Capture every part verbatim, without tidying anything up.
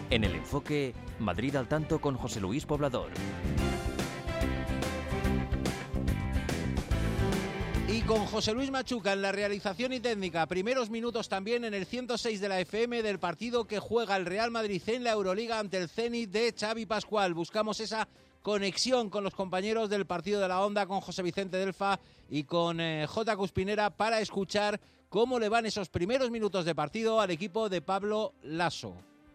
En el enfoque, Madrid al tanto con José Luis Poblador. Y con José Luis Machuca en la realización y técnica, primeros minutos también en el ciento seis de la F M del partido que juega el Real Madrid en la Euroliga ante el Zenit de Xavi Pascual. Buscamos esa conexión con los compañeros del partido de la Onda, con José Vicente Delfa y con eh, J. Cuspinera para escuchar cómo le van esos primeros minutos de partido al equipo de Pablo Lasso.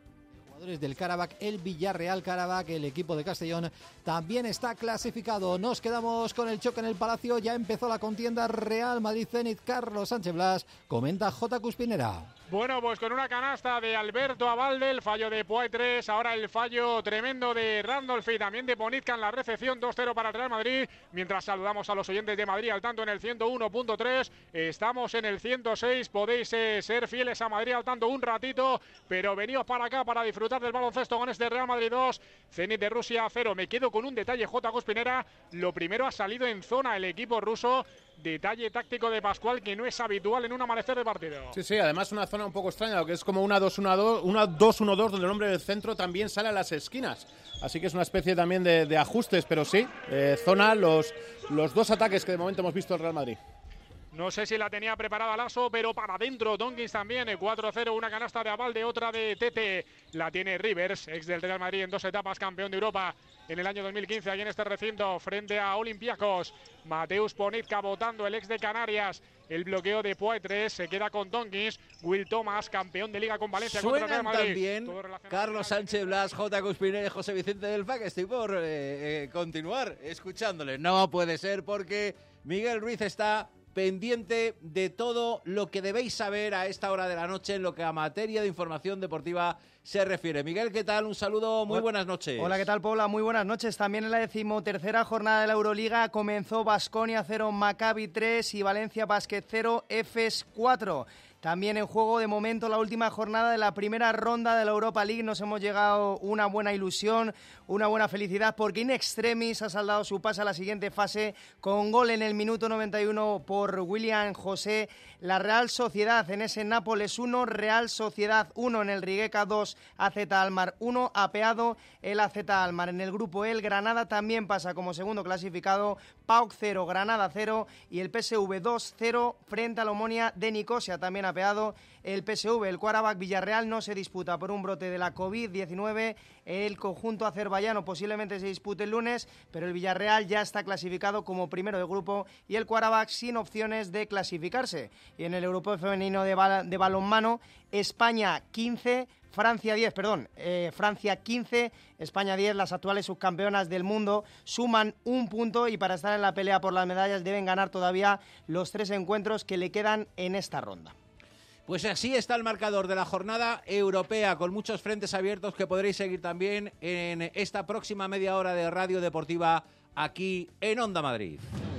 Del Karabakh, el Villarreal Karabakh, el equipo de Castellón también está clasificado. Nos quedamos con el choque en el Palacio. Ya empezó la contienda Real Madrid-Zenit. Carlos Sánchez Blas comenta J. Cuspinera. Bueno, pues con una canasta de Alberto Abalde, el fallo de Poitres, ahora el fallo tremendo de Randolph y también de Ponitka en la recepción, dos cero para el Real Madrid, mientras saludamos a los oyentes de Madrid al tanto en el ciento uno punto tres, estamos en el ciento seis, podéis eh, ser fieles a Madrid al tanto un ratito, pero veníos para acá para disfrutar del baloncesto con este Real Madrid dos, Zenit de Rusia cero. Me quedo con un detalle, J. Cuspinera, lo primero ha salido en zona el equipo ruso. Detalle táctico de Pascual que no es habitual en un amanecer de partido. Sí, sí, además una zona un poco extraña, lo que es como una dos uno dos, una dos uno dos, donde el hombre del centro también sale a las esquinas. Así que es una especie también de, de ajustes, pero sí, eh, zona, los, los dos ataques que de momento hemos visto el Real Madrid. No sé si la tenía preparada Lasso, pero para adentro Tonkins también, cuatro cero, una canasta de Abalde, otra de Tete, la tiene Rivers, ex del Real Madrid en dos etapas, campeón de Europa en el año dos mil quince, aquí en este recinto, frente a Olympiacos. Mateusz Ponitka votando, el ex de Canarias, el bloqueo de Poitres, se queda con Tonkins. Will Thomas, campeón de Liga con Valencia contra el Real Madrid. También Carlos Sánchez Blas, J. Cuspinera y José Vicente Delfa, que estoy por eh, eh, continuar escuchándole. No puede ser porque Miguel Ruiz está pendiente de todo lo que debéis saber a esta hora de la noche en lo que a materia de información deportiva se refiere. Miguel, ¿qué tal? Un saludo, muy buenas noches. Hola, ¿qué tal, Paula? Muy buenas noches. También en la decimotercera jornada de la Euroliga comenzó Baskonia cero, Maccabi tres y Valencia Basket cero, Efes cuatro. También en juego de momento la última jornada de la primera ronda de la Europa League. Nos hemos llegado una buena ilusión, una buena felicidad, porque In Extremis ha saldado su pase a la siguiente fase con gol en el minuto noventa y uno por William José. La Real Sociedad en ese Nápoles uno, Real Sociedad uno en el Rijeka dos, A Z Alkmaar uno, apeado el A Z Alkmaar. En el grupo E, el Granada también pasa como segundo clasificado, PAOK cero, Granada cero y el P S V dos cero frente a la Omonia de Nicosia, también apeado el P S V. El Karabakh Villarreal no se disputa por un brote de la covid diecinueve. El conjunto azerbaiyano posiblemente se dispute el lunes, pero el Villarreal ya está clasificado como primero de grupo y el Karabakh sin opciones de clasificarse. Y en el Europeo femenino de, bal- de balonmano, España quince, Francia diez, perdón, eh, Francia quince, España diez, las actuales subcampeonas del mundo, suman un punto y para estar en la pelea por las medallas deben ganar todavía los tres encuentros que le quedan en esta ronda. Pues así está el marcador de la jornada europea, con muchos frentes abiertos que podréis seguir también en esta próxima media hora de Radio Deportiva aquí en Onda Madrid.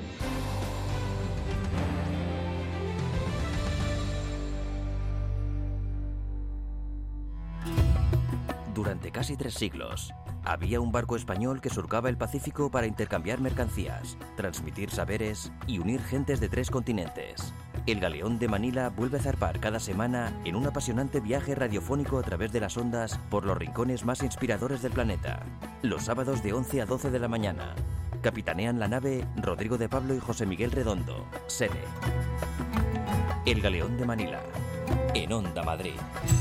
Durante casi tres siglos, había un barco español que surcaba el Pacífico para intercambiar mercancías, transmitir saberes y unir gentes de tres continentes. El Galeón de Manila vuelve a zarpar cada semana en un apasionante viaje radiofónico a través de las ondas por los rincones más inspiradores del planeta. Los sábados de once a doce de la mañana. Capitanean la nave Rodrigo de Pablo y José Miguel Redondo. Sede: El Galeón de Manila, en Onda Madrid.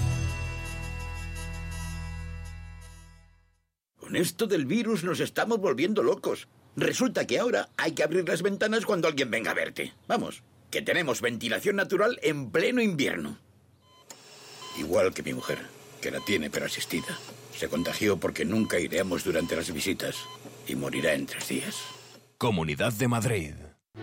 Con esto del virus nos estamos volviendo locos. Resulta que ahora hay que abrir las ventanas cuando alguien venga a verte. Vamos, que tenemos ventilación natural en pleno invierno. Igual que mi mujer, que la tiene pero asistida. Se contagió porque nunca iremos durante las visitas y morirá en tres días. Comunidad de Madrid.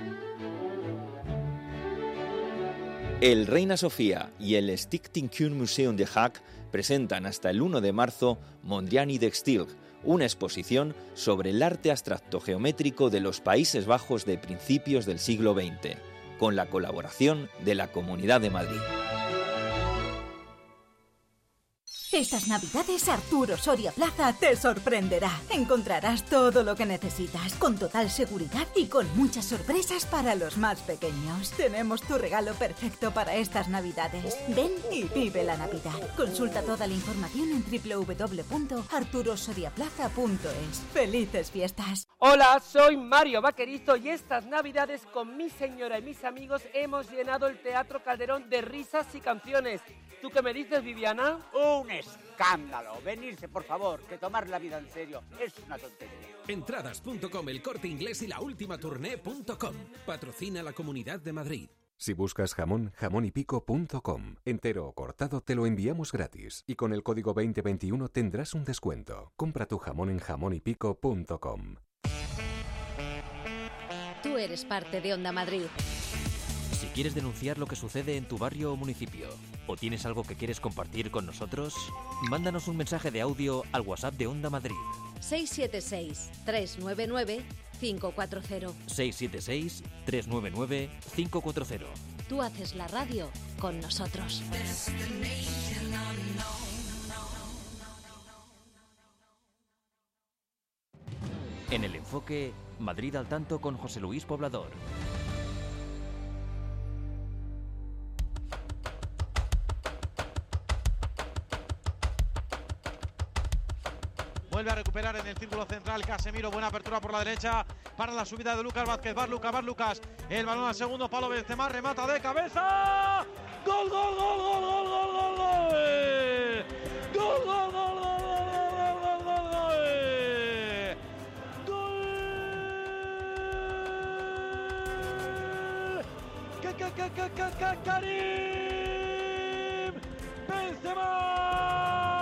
El Reina Sofía y el Stichting Museum de Haag presentan hasta el uno de marzo Mondriani de Stilg, una exposición sobre el arte abstracto geométrico de los Países Bajos de principios del siglo veinte, con la colaboración de la Comunidad de Madrid. Estas navidades Arturo Soria Plaza te sorprenderá. Encontrarás todo lo que necesitas, con total seguridad y con muchas sorpresas para los más pequeños. Tenemos tu regalo perfecto para estas navidades. Ven y vive la Navidad. Consulta toda la información en doble u doble u doble u punto arturo soria plaza punto es. ¡Felices fiestas! Hola, soy Mario Vaquerizo y estas navidades con mi señora y mis amigos hemos llenado el Teatro Calderón de risas y canciones. ¿Tú qué me dices, Viviana? Un escándalo. Venirse, por favor, que tomar la vida en serio es una tontería. Entradas punto com, El Corte Inglés y la última tournée punto com. Patrocina la Comunidad de Madrid. Si buscas jamón, jamón y pico punto com. Entero o cortado te lo enviamos gratis. Y con el código veinte veintiuno tendrás un descuento. Compra tu jamón en jamón y pico punto com. Tú eres parte de Onda Madrid. Si quieres denunciar lo que sucede en tu barrio o municipio, o tienes algo que quieres compartir con nosotros, mándanos un mensaje de audio al WhatsApp de Onda Madrid. seis siete seis, tres nueve nueve, cinco cuatro cero. seis siete seis, tres nueve nueve, cinco cuatro cero. Tú haces la radio con nosotros. En el enfoque, Madrid al tanto con José Luis Poblador. Vuelve a recuperar en el círculo central Casemiro, buena apertura por la derecha para la subida de Lucas Vázquez. Va Lucas, va Lucas, el balón al segundo palo, Benzema remata de cabeza. ¡Gol, gol, gol, gol, gol, gol, gol, gol! ¡Gol, gol, gol, gol, gol, gol, gol, gol! ¡Gol! ¡Ca, ca, ca, ca, ca, Karim Benzema!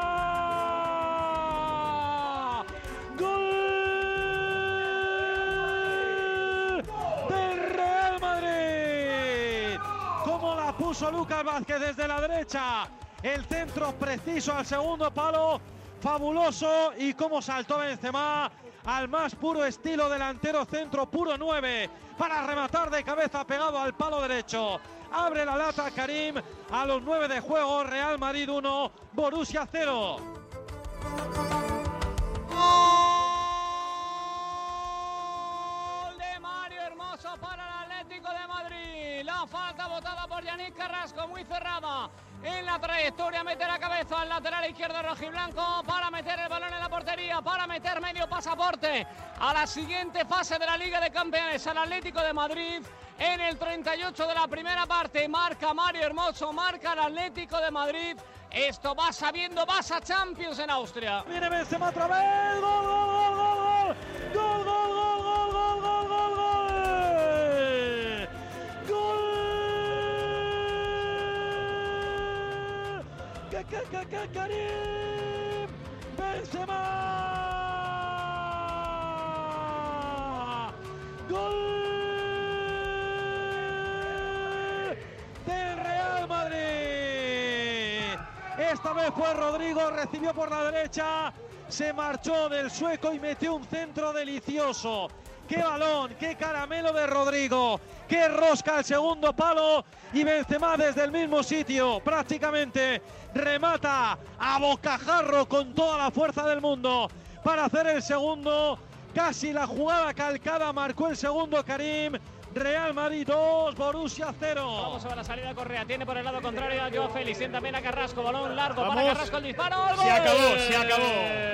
Puso Lucas Vázquez desde la derecha, el centro preciso al segundo palo, fabuloso, y cómo saltó Benzema al más puro estilo delantero centro, puro nueve, para rematar de cabeza pegado al palo derecho. Abre la lata Karim a los nueve de juego, Real Madrid uno, Borussia cero. Gol de Mario Hermoso para el Atlético de Madrid. La falta botada por Yannick Carrasco, muy cerrada en la trayectoria, mete la cabeza al lateral izquierdo rojiblanco para meter el balón en la portería, para meter medio pasaporte a la siguiente fase de la Liga de Campeones al Atlético de Madrid. En el treinta y ocho de la primera parte marca Mario Hermoso, marca el Atlético de Madrid. Esto va sabiendo, vas a Champions en Austria. Viene Benzema otra vez, gol, gol, gol, gol, gol, gol, gol, gol, gol, gol, gol, gol, gol. Karim Benzema, gol del Real Madrid. Esta vez fue Rodrigo, recibió por la derecha, se marchó del sueco y metió un centro delicioso. ¡Qué balón! ¡Qué caramelo de Rodrigo! ¡Qué rosca al segundo palo! Y Benzema desde el mismo sitio prácticamente remata a bocajarro con toda la fuerza del mundo para hacer el segundo. Casi la jugada calcada, marcó el segundo Karim. Real Madrid dos, Borussia cero. Vamos a ver la salida de Correa, tiene por el lado contrario a Joao Félix, tiene también a Carrasco, balón largo Vamos. para Carrasco, el disparo. ¡Gol! Se acabó, se acabó.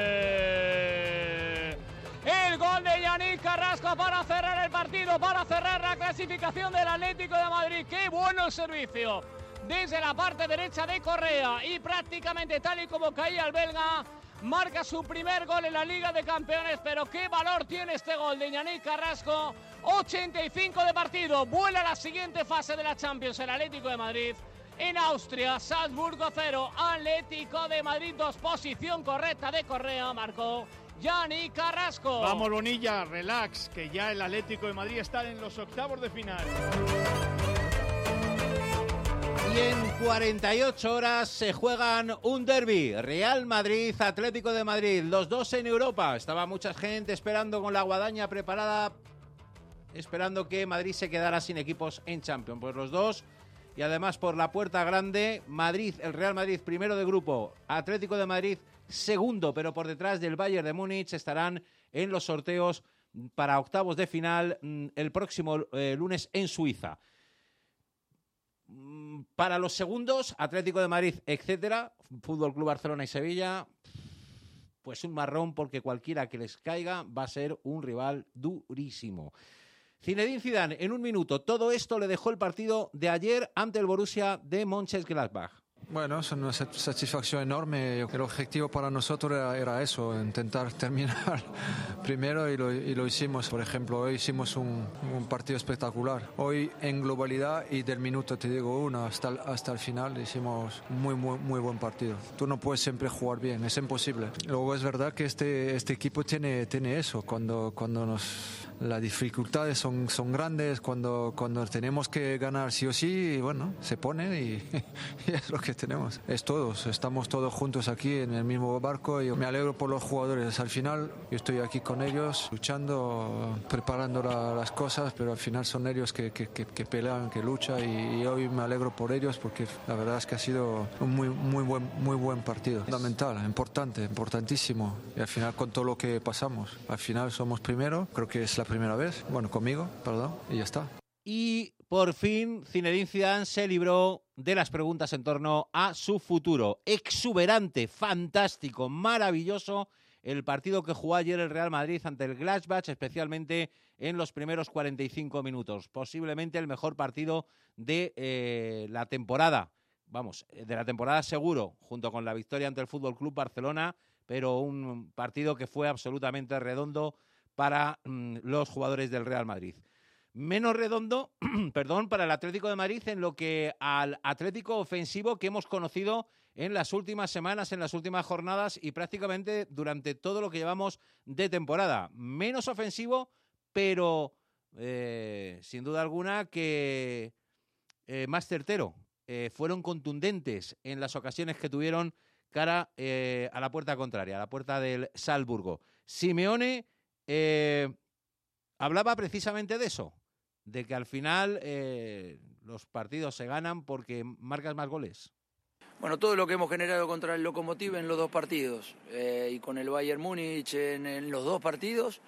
El gol de Yannick Carrasco para cerrar el partido, para cerrar la clasificación del Atlético de Madrid. ¡Qué bueno el servicio! Desde la parte derecha de Correa y prácticamente tal y como caía el belga, marca su primer gol en la Liga de Campeones, pero qué valor tiene este gol de Yannick Carrasco. ochenta y cinco de partido, vuela a la siguiente fase de la Champions el Atlético de Madrid. En Austria, Salzburgo cero, Atlético de Madrid dos, posición correcta de Correa, marcó Yannick Carrasco. Vamos, Bonilla, relax, que ya el Atlético de Madrid está en los octavos de final. Y en cuarenta y ocho horas se juegan un derbi, Real Madrid, Atlético de Madrid, los dos en Europa. Estaba mucha gente esperando con la guadaña preparada, esperando que Madrid se quedara sin equipos en Champions. Pues los dos y además por la puerta grande. Madrid, el Real Madrid primero de grupo, Atlético de Madrid segundo, pero por detrás del Bayern de Múnich. Estarán en los sorteos para octavos de final el próximo eh, lunes en Suiza. Para los segundos, Atlético de Madrid, etcétera, Fútbol Club Barcelona y Sevilla, pues un marrón, porque cualquiera que les caiga va a ser un rival durísimo. Zinedine Zidane, en un minuto, todo esto le dejó el partido de ayer ante el Borussia de Mönchengladbach. Bueno, es una satisfacción enorme. El objetivo para nosotros era, era eso, intentar terminar primero y lo, y lo hicimos. Por ejemplo, hoy hicimos un, un partido espectacular. Hoy en globalidad y del minuto, te digo uno, hasta el, hasta el final hicimos un muy, muy, muy buen partido. Tú no puedes siempre jugar bien, es imposible. Luego es verdad que este, este equipo tiene, tiene eso, cuando, cuando nos... Las dificultades son, son grandes, cuando, cuando tenemos que ganar sí o sí, bueno, se pone y, y es lo que tenemos. Es todos, estamos todos juntos aquí en el mismo barco y me alegro por los jugadores. Al final yo estoy aquí con ellos, luchando, preparando la, las cosas, pero al final son ellos que, que, que, que pelean, que luchan y, y hoy me alegro por ellos porque la verdad es que ha sido un muy, muy, buen, muy buen partido. Fundamental, importante, importantísimo. Y al final con todo lo que pasamos, al final somos primero, creo que es la primera vez, bueno, conmigo, perdón, y ya está. Y por fin Zinedine Zidane se libró de las preguntas en torno a su futuro. Exuberante, fantástico, maravilloso el partido que jugó ayer el Real Madrid ante el Gladbach, especialmente en los primeros cuarenta y cinco minutos. Posiblemente el mejor partido de eh, la temporada, vamos, de la temporada seguro, junto con la victoria ante el Fútbol Club Barcelona, pero un partido que fue absolutamente redondo para mm, los jugadores del Real Madrid. Menos redondo, perdón, para el Atlético de Madrid en lo que al Atlético ofensivo que hemos conocido en las últimas semanas, en las últimas jornadas y prácticamente durante todo lo que llevamos de temporada. Menos ofensivo, pero eh, sin duda alguna que eh, más certero. Eh, fueron contundentes en las ocasiones que tuvieron cara eh, a la puerta contraria, a la puerta del Salzburgo. Simeone Eh, hablaba precisamente de eso, de que al final eh, los partidos se ganan porque marcas más goles. Bueno, todo lo que hemos generado contra el Lokomotiv en los dos partidos eh, y con el Bayern Múnich en, en los dos partidos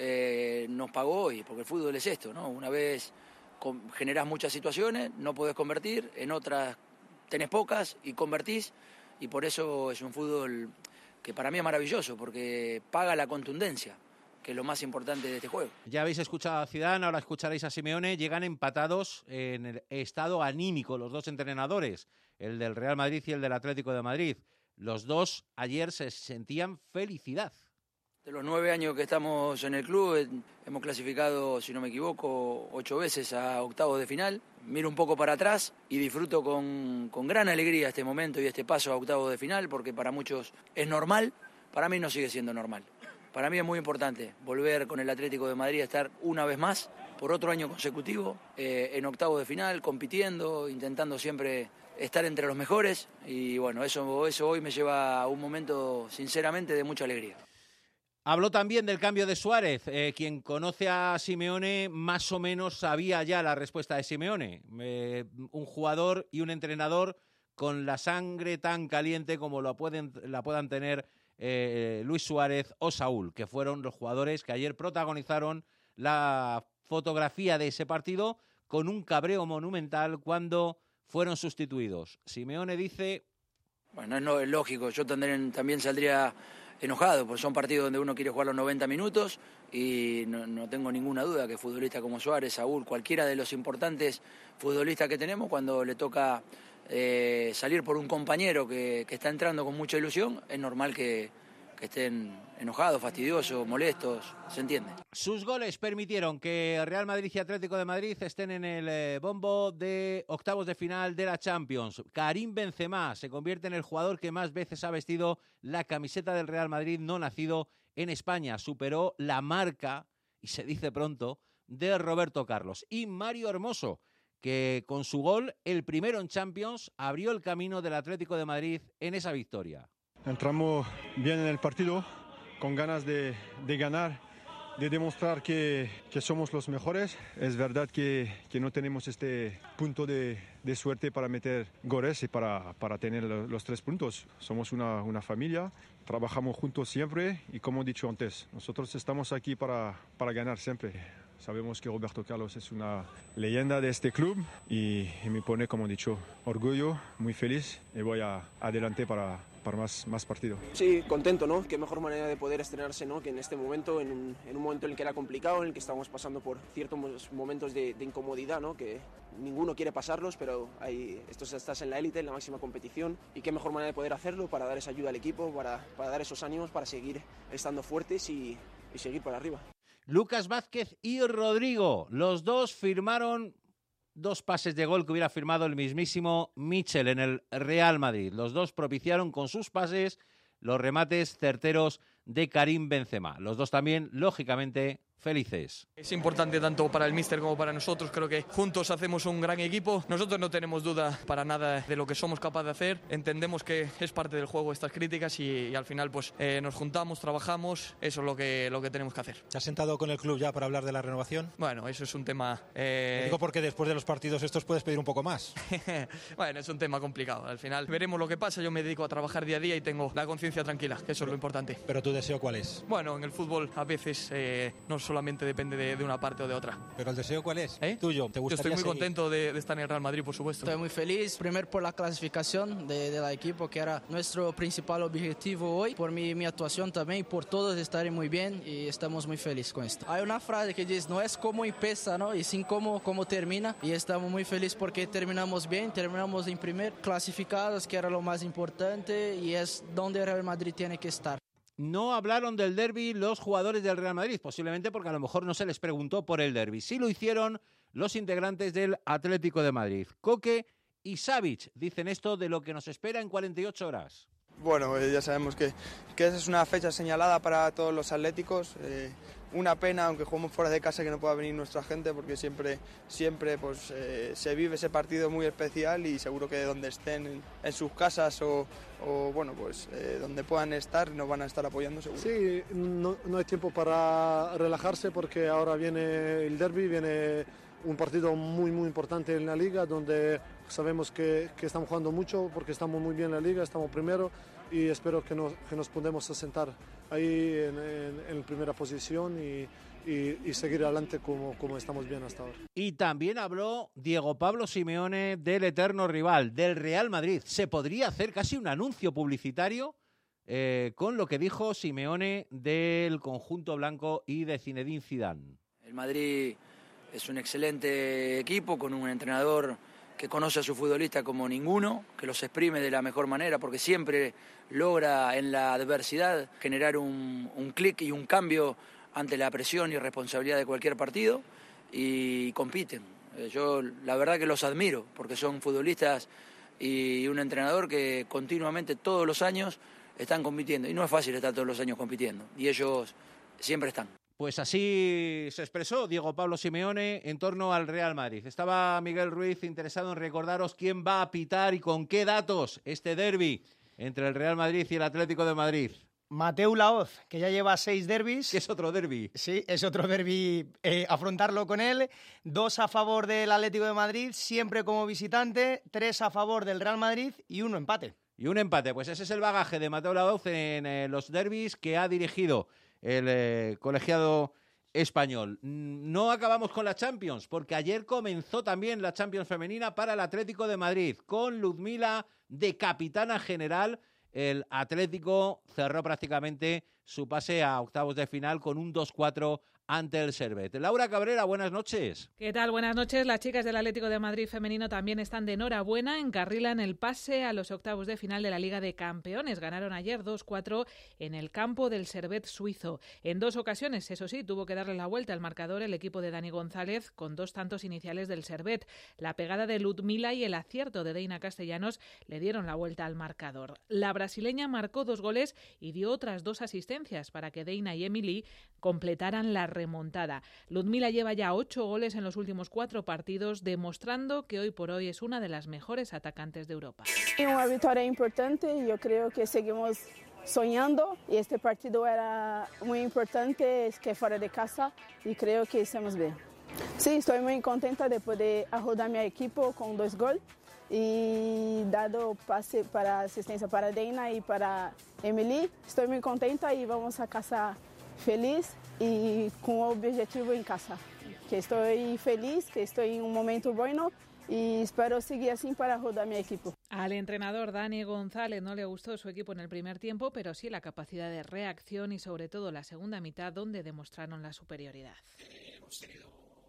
eh, nos pagó hoy, porque el fútbol es esto, ¿no? Una vez con, generás muchas situaciones, no podés convertir, en otras tenés pocas y convertís, y por eso es un fútbol que para mí es maravilloso, porque paga la contundencia, que es lo más importante de este juego. Ya habéis escuchado a Zidane, ahora escucharéis a Simeone. Llegan empatados en el estado anímico los dos entrenadores, el del Real Madrid y el del Atlético de Madrid. Los dos ayer se sentían felicidad. De los nueve años que estamos en el club, hemos clasificado, si no me equivoco, ocho veces a octavos de final. Miro un poco para atrás y disfruto con, con gran alegría este momento y este paso a octavos de final, porque para muchos es normal, para mí no sigue siendo normal. Para mí es muy importante volver con el Atlético de Madrid a estar una vez más, por otro año consecutivo, eh, en octavos de final, compitiendo, intentando siempre estar entre los mejores. Y bueno, eso, eso hoy me lleva a un momento, sinceramente, de mucha alegría. Habló también del cambio de Suárez. Eh, quien conoce a Simeone más o menos sabía ya la respuesta de Simeone. Eh, un jugador y un entrenador con la sangre tan caliente como lo pueden, la puedan tener Eh, Luis Suárez o Saúl, que fueron los jugadores que ayer protagonizaron la fotografía de ese partido con un cabreo monumental cuando fueron sustituidos. Simeone dice... Bueno, no es lógico, yo también, también saldría enojado, porque son partidos donde uno quiere jugar los noventa minutos y no, no tengo ninguna duda que futbolistas como Suárez, Saúl, cualquiera de los importantes futbolistas que tenemos, cuando le toca Eh, salir por un compañero que, que está entrando con mucha ilusión, es normal que, que estén enojados, fastidiosos, molestos, se entiende. Sus goles permitieron que Real Madrid y Atlético de Madrid estén en el eh, bombo de octavos de final de la Champions. Karim Benzema se convierte en el jugador que más veces ha vestido la camiseta del Real Madrid no nacido en España. Superó la marca, y se dice pronto, de Roberto Carlos. Y Mario Hermoso, que con su gol, el primero en Champions, abrió el camino del Atlético de Madrid en esa victoria. Entramos bien en el partido, con ganas de, de ganar, de demostrar que, que somos los mejores. Es verdad que, que no tenemos este punto de, de suerte para meter goles y para, para tener los tres puntos. Somos una, una familia, trabajamos juntos siempre y como he dicho antes, nosotros estamos aquí para, para ganar siempre. Sabemos que Roberto Carlos es una leyenda de este club y, y me pone, como he dicho, orgullo, muy feliz y voy a, adelante para, para más, más partido. Sí, contento, ¿no? Qué mejor manera de poder estrenarse, ¿no? Que en este momento, en un, en un momento en el que era complicado, en el que estábamos pasando por ciertos momentos de, de incomodidad, ¿no? Que ninguno quiere pasarlos, pero hay, esto estás en la élite, en la máxima competición, y qué mejor manera de poder hacerlo para dar esa ayuda al equipo, para, para dar esos ánimos, para seguir estando fuertes y, y seguir para arriba. Lucas Vázquez y Rodrigo, los dos firmaron dos pases de gol que hubiera firmado el mismísimo Michel en el Real Madrid. Los dos propiciaron con sus pases los remates certeros de Karim Benzema. Los dos también, lógicamente, felices. Es importante tanto para el míster como para nosotros. Creo que juntos hacemos un gran equipo. Nosotros no tenemos duda para nada de lo que somos capaces de hacer. Entendemos que es parte del juego estas críticas y, y al final pues eh, nos juntamos, trabajamos. Eso es lo que, lo que tenemos que hacer. ¿Te has sentado con el club ya para hablar de la renovación? Bueno, eso es un tema... Eh... Lo digo porque después de los partidos estos puedes pedir un poco más. Bueno, es un tema complicado. Al final veremos lo que pasa. Yo me dedico a trabajar día a día y tengo la conciencia tranquila, que eso es lo importante. ¿Pero tu deseo cuál es? Bueno, en el fútbol a veces eh, no solamente depende de, de una parte o de otra. ¿Pero el deseo cuál es? ¿Eh? Tuyo. ¿Te gustaría Yo estoy muy seguir? contento de, de estar en el Real Madrid, por supuesto. Estoy muy feliz, primero por la clasificación de, del equipo, que era nuestro principal objetivo hoy, por mi, mi actuación también, por todos estarem muy bien y estamos muy felices con esto. Hay una frase que dice, no es cómo empieza, ¿no? Y sí cómo, cómo termina, y estamos muy felices porque terminamos bien, terminamos en primer, clasificados, que era lo más importante, y es donde el Real Madrid tiene que estar. No hablaron del derbi los jugadores del Real Madrid, posiblemente porque a lo mejor no se les preguntó por el derbi. Sí lo hicieron los integrantes del Atlético de Madrid. Koke y Savic dicen esto de lo que nos espera en cuarenta y ocho horas. Bueno, eh, ya sabemos que, que esa es una fecha señalada para todos los atléticos. Eh, una pena, aunque juguemos fuera de casa, que no pueda venir nuestra gente, porque siempre, siempre pues, eh, se vive ese partido muy especial y seguro que donde estén en, en sus casas o, o bueno, pues eh, donde puedan estar, nos van a estar apoyando seguro. Sí, no, no hay tiempo para relajarse porque ahora viene el derbi, viene un partido muy muy importante en la liga donde sabemos que, que estamos jugando mucho porque estamos muy bien en la liga, estamos primero y espero que nos, que nos podamos asentar ahí en, en, en primera posición y, y, y seguir adelante como, como estamos bien hasta ahora. Y también habló Diego Pablo Simeone del eterno rival, del Real Madrid. Se podría hacer casi un anuncio publicitario eh, con lo que dijo Simeone del conjunto blanco y de Zinedine Zidane. El Madrid es un excelente equipo con un entrenador que conoce a su futbolista como ninguno, que los exprime de la mejor manera, porque siempre logra en la adversidad generar un, un clic y un cambio ante la presión y responsabilidad de cualquier partido, y compiten. Yo la verdad que los admiro, porque son futbolistas y un entrenador que continuamente todos los años están compitiendo, y no es fácil estar todos los años compitiendo, y ellos siempre están. Pues así se expresó Diego Pablo Simeone en torno al Real Madrid. Estaba Miguel Ruiz interesado en recordaros quién va a pitar y con qué datos este derbi entre el Real Madrid y el Atlético de Madrid. Mateu Laoz, que ya lleva seis derbis. ¿Qué es otro derbi? Sí, es otro derbi, eh, afrontarlo con él. Dos a favor del Atlético de Madrid, siempre como visitante. Tres a favor del Real Madrid y uno empate. Y un empate, pues ese es el bagaje de Mateu Laoz en eh, los derbis que ha dirigido el eh, colegiado español. No acabamos con la Champions, porque ayer comenzó también la Champions femenina para el Atlético de Madrid, con Ludmila de capitana general. El Atlético cerró prácticamente su pase a octavos de final con un dos cuatro ante el Servette. Laura Cabrera, buenas noches. ¿Qué tal? Buenas noches. Las chicas del Atlético de Madrid femenino también están de enhorabuena. Encarrilan el pase a los octavos de final de la Liga de Campeones. Ganaron ayer dos cuatro en el campo del Servette suizo. En dos ocasiones, eso sí, tuvo que darle la vuelta al marcador el equipo de Dani González con dos tantos iniciales del Servette. La pegada de Ludmila y el acierto de Deina Castellanos le dieron la vuelta al marcador. La brasileña marcó dos goles y dio otras dos asistencias para que Deina y Emily completaran la remontada. Ludmila lleva ya ocho goles en los últimos cuatro partidos, demostrando que hoy por hoy es una de las mejores atacantes de Europa. Una victoria importante, yo creo que seguimos soñando y este partido era muy importante, es que fuera de casa y creo que hicimos bien. Sí, estoy muy contenta de poder ayudar a mi equipo con dos goles y dado pase para asistencia para Deina y para Emily. Estoy muy contenta y vamos a casa feliz y con objetivo en casa. Que estoy feliz, que estoy en un momento bueno y espero seguir así para ayudar a mi equipo. Al entrenador Dani González no le gustó su equipo en el primer tiempo, pero sí la capacidad de reacción y sobre todo la segunda mitad donde demostraron la superioridad. Eh, hemos tenido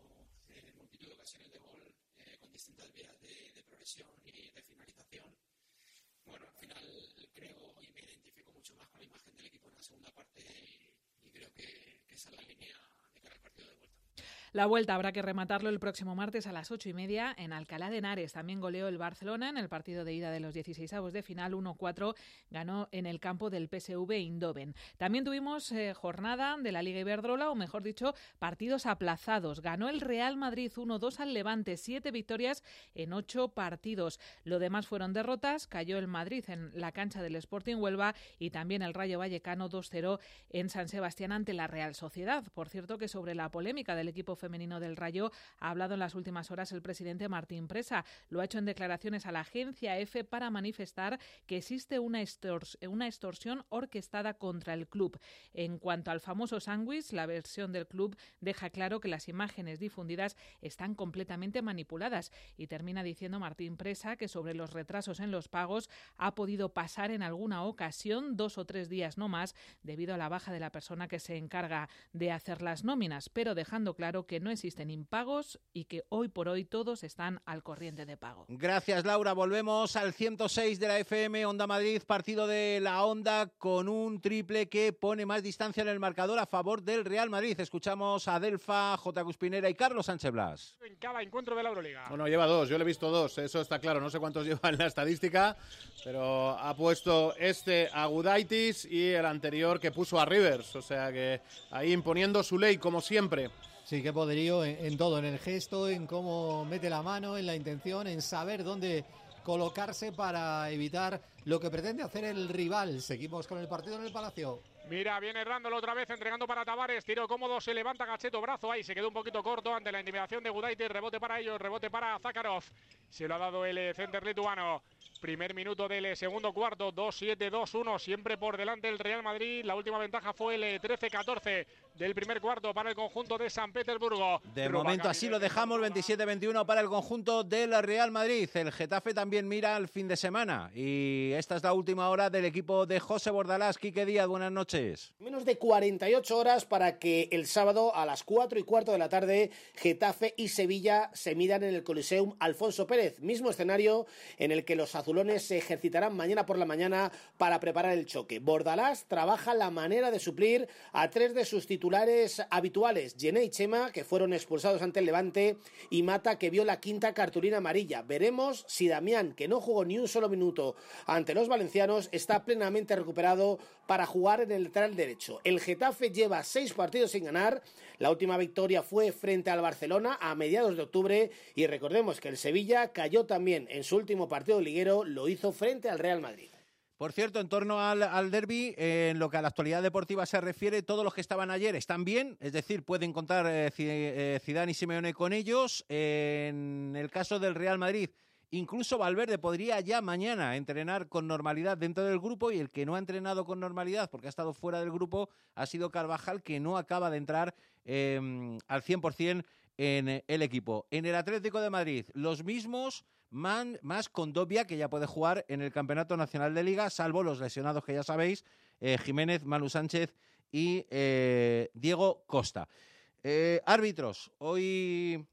eh, multitud de ocasiones de gol eh, con distintas vías de, de progresión y de finalización. Bueno, al final creo y me identifico mucho más con la imagen del equipo en la segunda parte y, y creo que, que esa es la línea de cara al partido de vuelta. La vuelta habrá que rematarlo el próximo martes a las ocho y media en Alcalá de Henares. También goleó el Barcelona en el partido de ida de los dieciseisavos de final. uno cuatro ganó en el campo del P S V Eindhoven. También tuvimos eh, jornada de la Liga Iberdrola, o mejor dicho, partidos aplazados. Ganó el Real Madrid uno dos al Levante, siete victorias en ocho partidos. Lo demás fueron derrotas. Cayó el Madrid en la cancha del Sporting Huelva y también el Rayo Vallecano dos cero en San Sebastián ante la Real Sociedad. Por cierto, que sobre la polémica del equipo femenino del Rayo ha hablado en las últimas horas el presidente Martín Presa. Lo ha hecho en declaraciones a la agencia EFE para manifestar que existe una, extors- una extorsión orquestada contra el club. En cuanto al famoso sándwich, la versión del club deja claro que las imágenes difundidas están completamente manipuladas y termina diciendo Martín Presa que sobre los retrasos en los pagos ha podido pasar en alguna ocasión dos o tres días no más debido a la baja de la persona que se encarga de hacer las nóminas, pero dejando claro que no existen impagos y que hoy por hoy todos están al corriente de pago. Gracias, Laura. Volvemos al ciento seis de la F M, Onda Madrid, partido de la Onda con un triple que pone más distancia en el marcador a favor del Real Madrid. Escuchamos a Delfa, J. Cuspinera y Carlos Sánchez Blas. En cada encuentro de la Euroliga. Bueno, lleva dos, yo le he visto dos, eso está claro, no sé cuántos lleva en la estadística, pero ha puesto este a Gudaitis y el anterior que puso a Rivers, o sea que ahí imponiendo su ley como siempre. Sí, qué poderío en, en todo, en el gesto, en cómo mete la mano, en la intención, en saber dónde colocarse para evitar lo que pretende hacer el rival. Seguimos con el partido en el Palacio. Mira, viene Randall otra vez entregando para Tavares, tiro cómodo, se levanta Gacheto, brazo ahí, se quedó un poquito corto ante la intimidación de Gudaitis, rebote para ellos, rebote para Zakharov, se lo ha dado el center lituano. Primer minuto del segundo cuarto, dos siete, dos uno, siempre por delante el Real Madrid. La última ventaja fue el trece catorce del primer cuarto para el conjunto de San Petersburgo. De Ruba momento así lo dejamos, veintisiete veintiuno para el conjunto del Real Madrid. El Getafe también mira al fin de semana y esta es la última hora del equipo de José Bordalás. Quique Díaz, buenas noches. Menos de cuarenta y ocho horas para que el sábado a las cuatro y cuarto de la tarde Getafe y Sevilla se midan en el Coliseum Alfonso Pérez, mismo escenario en el que los azulones se ejercitarán mañana por la mañana para preparar el choque. Bordalás trabaja la manera de suplir a tres de sus titulares habituales, Gené y Chema, que fueron expulsados ante el Levante, y Mata, que vio la quinta cartulina amarilla. Veremos si Damián, que no jugó ni un solo minuto ante los valencianos, está plenamente recuperado para jugar en el lateral derecho. El Getafe lleva seis partidos sin ganar. La última victoria fue frente al Barcelona a mediados de octubre y recordemos que el Sevilla cayó también en su último partido liguero, lo hizo frente al Real Madrid. Por cierto, en torno al, al derbi, eh, en lo que a la actualidad deportiva se refiere, todos los que estaban ayer están bien, es decir, pueden contar eh, eh, Zidane y Simeone con ellos. Eh, en el caso del Real Madrid, incluso Valverde podría ya mañana entrenar con normalidad dentro del grupo, y el que no ha entrenado con normalidad porque ha estado fuera del grupo ha sido Carvajal, que no acaba de entrar eh, al cien por ciento en el equipo. En el Atlético de Madrid, los mismos, man, más Condovia, que ya puede jugar en el Campeonato Nacional de Liga, salvo los lesionados que ya sabéis, eh, Jiménez, Manu Sánchez y eh, Diego Costa. Eh, árbitros, hoy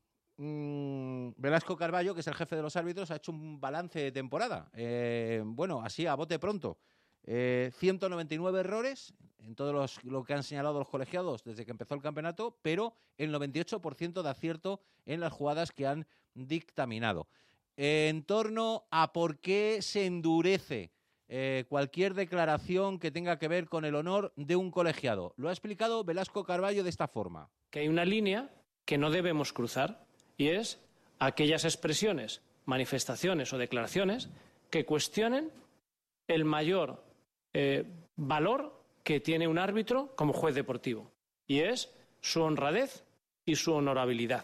mmm, Velasco Carballo, que es el jefe de los árbitros, ha hecho un balance de temporada. Eh, bueno, así a bote pronto. Eh, ciento noventa y nueve errores en todo los, lo que han señalado los colegiados desde que empezó el campeonato, pero el noventa y ocho por ciento de acierto en las jugadas que han dictaminado. En torno a por qué se endurece eh, cualquier declaración que tenga que ver con el honor de un colegiado, lo ha explicado Velasco Carballo de esta forma. Que hay una línea que no debemos cruzar, y es aquellas expresiones, manifestaciones o declaraciones que cuestionen el mayor eh, valor que tiene un árbitro como juez deportivo, y es su honradez y su honorabilidad.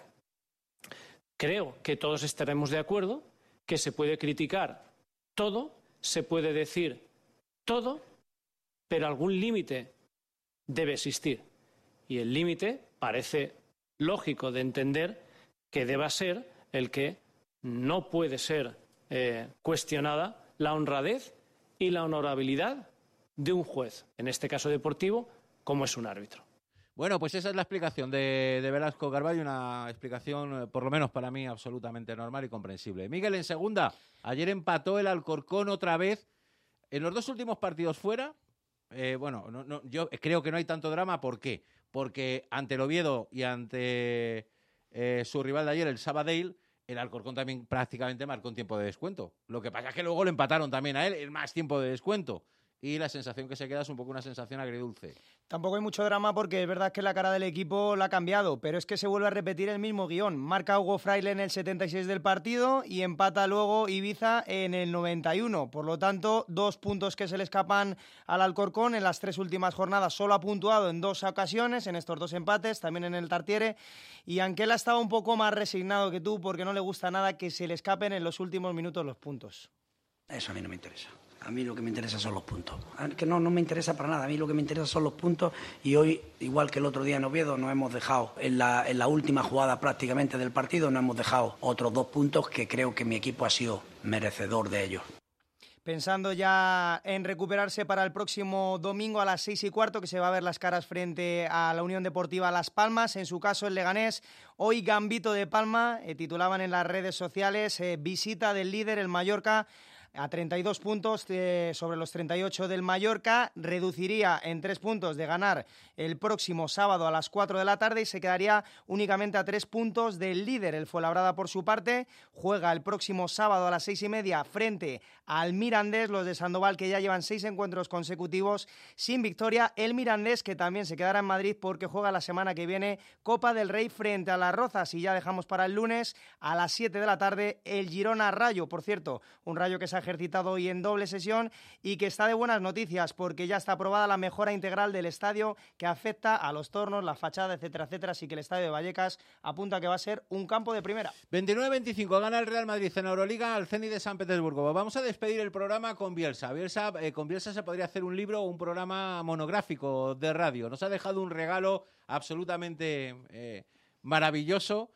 Creo que todos estaremos de acuerdo que se puede criticar todo, se puede decir todo, pero algún límite debe existir. Y el límite parece lógico de entender que deba ser el que no puede ser eh, cuestionada la honradez y la honorabilidad de un juez, en este caso deportivo, como es un árbitro. Bueno, pues esa es la explicación de, de Velasco Carballo, una explicación, por lo menos para mí, absolutamente normal y comprensible. Miguel, en segunda, ayer empató el Alcorcón otra vez. En los dos últimos partidos fuera, eh, bueno, no, no, yo creo que no hay tanto drama. ¿Por qué? Porque ante el Oviedo y ante eh, su rival de ayer, el Sabadell, el Alcorcón también prácticamente marcó un tiempo de descuento. Lo que pasa es que luego lo empataron también a él, el más tiempo de descuento. Y la sensación que se queda es un poco una sensación agridulce. Tampoco hay mucho drama porque es verdad que la cara del equipo la ha cambiado, pero es que se vuelve a repetir el mismo guión. Marca Hugo Fraile en el setenta y seis del partido y empata luego Ibiza en el noventa y uno. Por lo tanto, dos puntos que se le escapan al Alcorcón. En las tres últimas jornadas solo ha puntuado en dos ocasiones, en estos dos empates, también en el Tartiere. Y Anquela estaba un poco más resignado que tú porque no le gusta nada que se le escapen en los últimos minutos los puntos. Eso a mí no me interesa. A mí lo que me interesa son los puntos. Que no, no me interesa para nada. A mí lo que me interesa son los puntos. Y hoy, igual que el otro día en Oviedo, nos hemos dejado, en la, en la última jugada prácticamente del partido, nos hemos dejado otros dos puntos que creo que mi equipo ha sido merecedor de ellos. Pensando ya en recuperarse para el próximo domingo a las seis y cuarto, que se va a ver las caras frente a la Unión Deportiva Las Palmas, en su caso el Leganés. Hoy Gambito de Palma, eh, titulaban en las redes sociales, eh, visita del líder, el Mallorca, a treinta y dos puntos eh, sobre los treinta y ocho del Mallorca, reduciría en tres puntos de ganar el próximo sábado a las cuatro de la tarde y se quedaría únicamente a tres puntos del líder. El Fuenlabrada, por su parte, juega el próximo sábado a las seis y media frente al Mirandés, los de Sandoval, que ya llevan seis encuentros consecutivos sin victoria. El Mirandés, que también se quedará en Madrid porque juega la semana que viene Copa del Rey frente a las Rozas. Y ya dejamos para el lunes a las siete de la tarde el Girona Rayo, por cierto, un Rayo que se ha ejercitado hoy en doble sesión y que está de buenas noticias porque ya está aprobada la mejora integral del estadio que afecta a los tornos, la fachada, etcétera, etcétera, así que el estadio de Vallecas apunta que va a ser un campo de primera. veintinueve veinticinco gana el Real Madrid en Euroliga al Zenit de San Petersburgo. Vamos a despedir el programa con Bielsa. Bielsa eh, con Bielsa se podría hacer un libro o un programa monográfico de radio. Nos ha dejado un regalo absolutamente eh, maravilloso.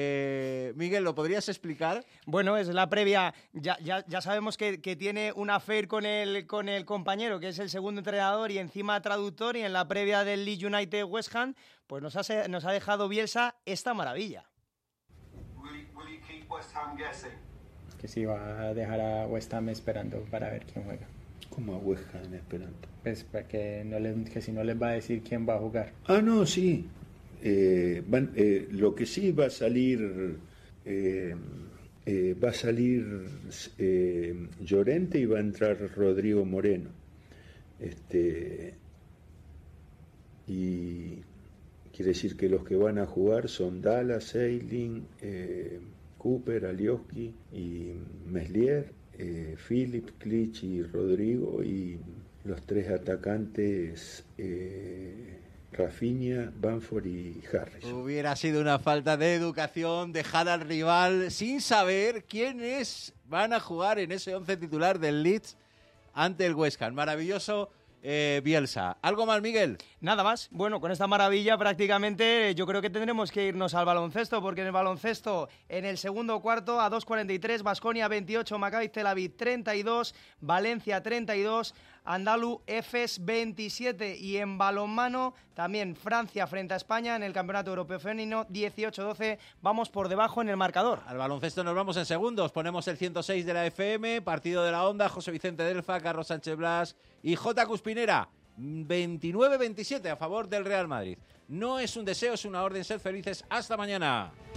Eh, Miguel, ¿lo podrías explicar? Bueno, es la previa. Ya, ya, ya sabemos que, que tiene un affair con el, con el compañero, que es el segundo entrenador y encima traductor, y en la previa del Leeds United West Ham, pues nos ha, nos ha dejado Bielsa esta maravilla. Que sí, va a dejar a West Ham esperando para ver quién juega. ¿Cómo a West Ham esperando? Pues para que, no les, que si no les va a decir quién va a jugar. Ah, no, sí. Eh, van, eh, lo que sí va a salir eh, eh, va a salir eh, Llorente y va a entrar Rodrigo Moreno, este, y quiere decir que los que van a jugar son Dallas, Eiling, eh, Cooper, Alioski y Meslier, eh, Philip, Klitsch y Rodrigo, y los tres atacantes eh, Rafinha, Bamford y Harris. Hubiera sido una falta de educación dejar al rival sin saber quiénes van a jugar en ese once titular del Leeds ante el West Ham. Maravilloso. Eh, Bielsa. ¿Algo más, Miguel? Nada más. Bueno, con esta maravilla prácticamente yo creo que tendremos que irnos al baloncesto, porque en el baloncesto, en el segundo cuarto, a dos cuarenta y tres, Baskonia veintiocho, Maccabi Tel Aviv treinta y dos, Valencia treinta y dos, Andalu Efes veintisiete, y en balonmano también Francia frente a España en el Campeonato Europeo Femenino dieciocho doce, vamos por debajo en el marcador. Al baloncesto nos vamos en segundos, ponemos el ciento seis de la F M, partido de la Onda, José Vicente Delfa, Carlos Sánchez Blas y J. Cuspinera, veintinueve veintisiete a favor del Real Madrid. No es un deseo, es una orden, ser felices. Hasta mañana.